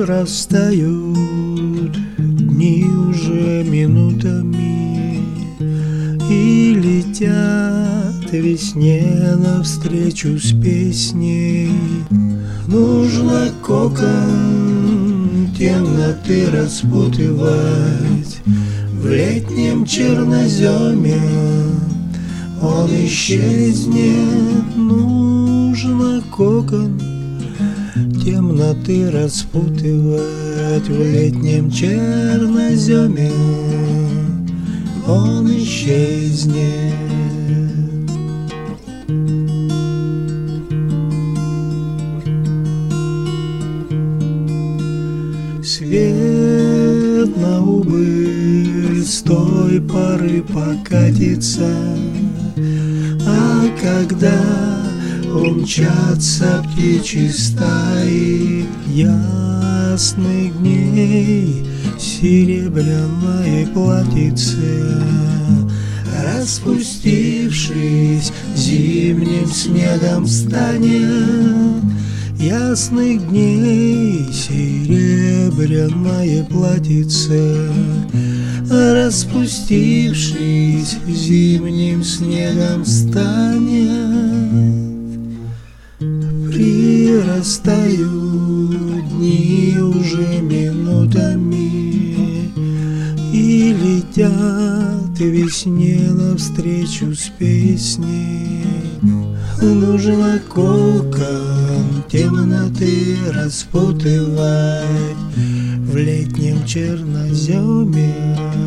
Прирастают дни уже минутами, и летят весне навстречу с песней. Нужно кокон темноты распутывать в летнем черноземе. Он исчезнет. Нужно кокон темноты распутывать в летнем черноземе. Он исчезнет. Свет на убыль с той поры покатится, а когда умчатся птичьи стаи ясных дней, серебряное платьице, распустившись зимним снегом, станет. Ясных дней серебряное платьице, распустившись зимним снегом, станет. Прирастают дни уже минутами, и летят весне навстречу с песней. Нужно кокон темноты распутывать в летнем черноземе.